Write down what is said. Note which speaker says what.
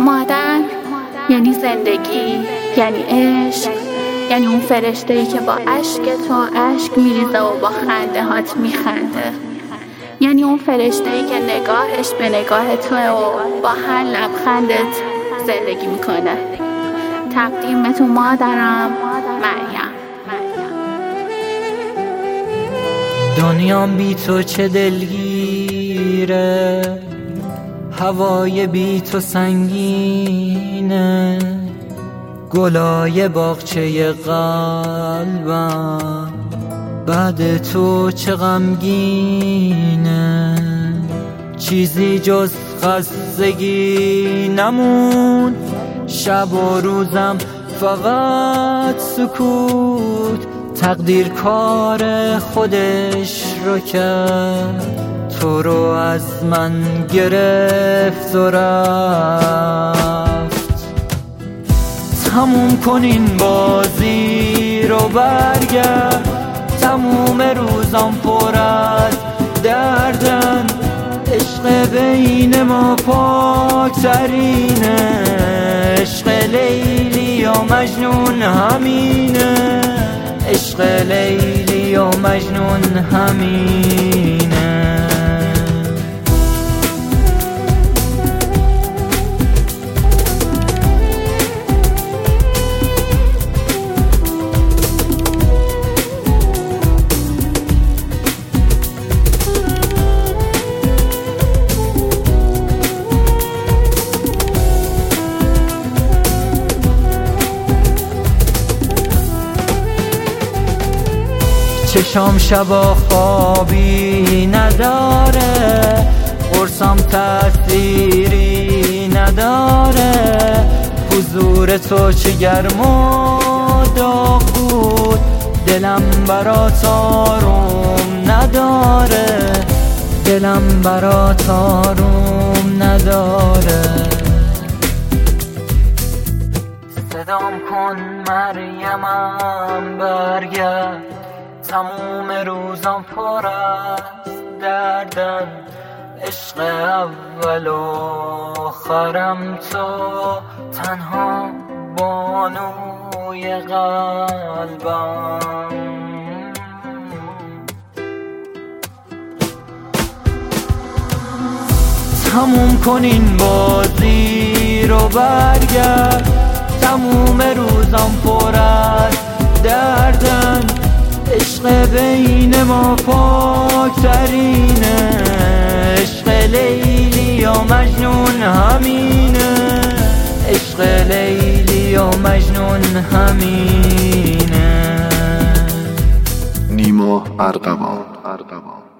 Speaker 1: مادر یعنی زندگی، یعنی عشق، یعنی اون فرشته‌ای که با اشک تو اشک میریزه و با خنده هات میخنده، یعنی اون فرشته‌ای که نگاهش به نگاه توه و با هر لبخندت زندگی میکنه. تقدیم تو مادرم مریم.
Speaker 2: دنیام بی تو چه دلگیره، هوای بی تو سنگینه، گلای باغچه قلبم بعد تو چه غمگینه. چیزی جز خستگی نمون، شب و روزم فقط سکوت. تقدیر کار خودش رو کرد، تو رو از من گرفت و رفت. تموم کن این بازی رو برگرد، تموم روزم پر از دردن. عشق بین ما پاکترینه، عشق لیلی و مجنون همینه، عشق لیلی و مجنون همینه. چشام شبا خوابی نداره، قرصم تأثیری نداره. حضور تو چه گرم و داغ بود، دلم برات آروم نداره، دلم برات آروم نداره. صدام کن مریمم برگرد، تموم روزم پر از دردن. عشق اول و آخرم تو، تنها بانوی قلبم. تموم کن این بازی رو برگرد، تموم روزم پر از دردن. عشق بین ما پاکترینه، عشق لیلی و مجنون همینه، عشق لیلی و مجنون همینه.
Speaker 3: نیما ارغوان.